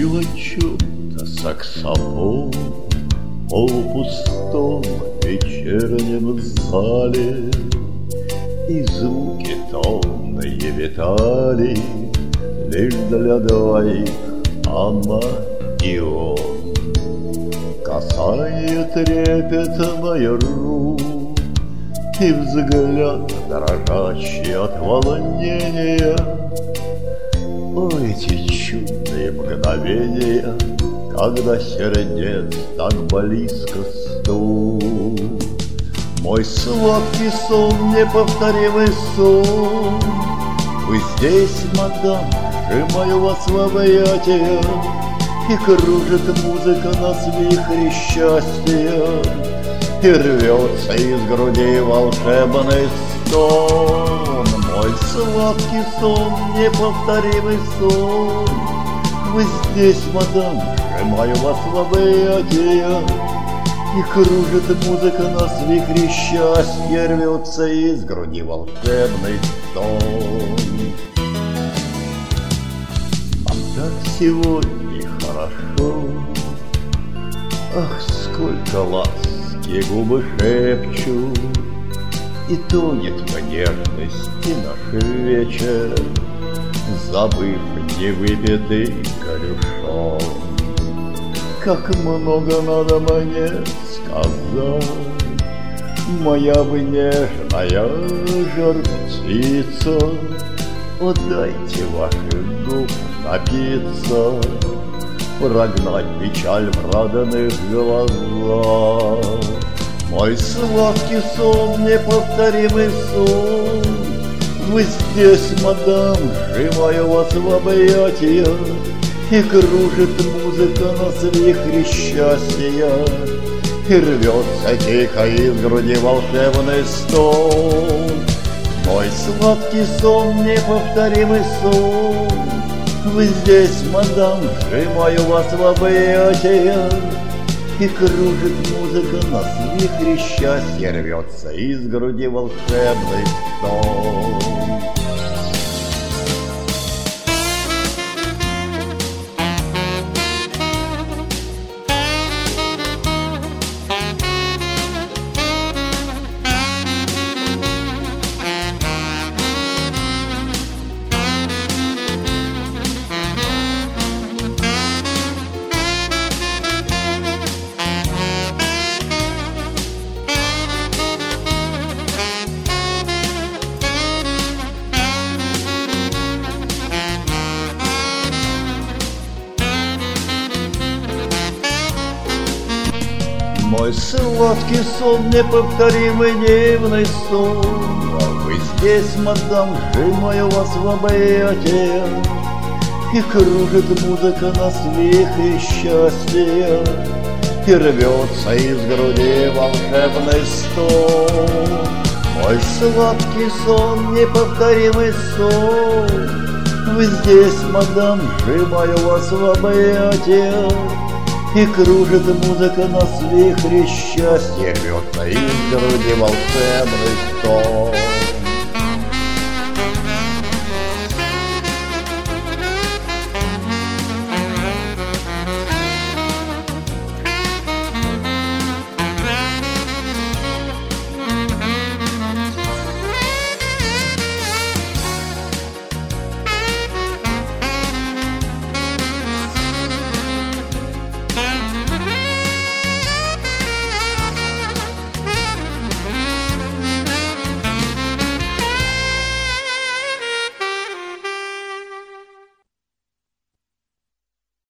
Звонил отчет-то саксофон в полупустом вечернем зале, и звуки томные витали лишь для двоих, она и он. Касание трепетная рук, и взгляд дрожащий от волнения. О, эти чудные мгновения, когда сердец так близко стук. Мой сладкий сон, неповторимый сон, вы здесь, мадам, сжимаю вас в объятия, и кружит музыка нас в вихре счастья, и рвется из груди волшебный стон. Мой сладкий сон, неповторимый сон, вы здесь, мадам, сжимаю вас в объятия, и кружит музыка нас в вихре счастья, рвется из груди волшебный стон. Нам так сегодня хорошо, ах, сколько ласки губы шепчут, и тонет в нежности наш вечер, забыв невыпитый корюшон. Как много надо мне сказать, моя вы нежная жар-птица, отдайте ваших губ напиться, прогнать печаль в радостных глазах. Мой сладкий сон, неповторимый сон, вы здесь, мадам, сжимаю вас в объятия, и кружит музыка нас в вихре счастья, и рвется тихо из груди волшебный стон. Мой сладкий сон, неповторимый сон, вы здесь, мадам, сжимаю вас в объятия, и кружит музыка нас в вихре счастья, рвется из груди волшебный стон. Мой сладкий сон, неповторимый дивный сон, а вы здесь, мадам, сжимаю вас в объятия, и кружит музыка нас в вихре счастья, и рвется из груди волшебный стон. Мой сладкий сон, неповторимый сон, вы здесь, мадам, сжимаю вас в объятия, и кружит музыка нас в вихре счастья, рвется из груди волшебный стон.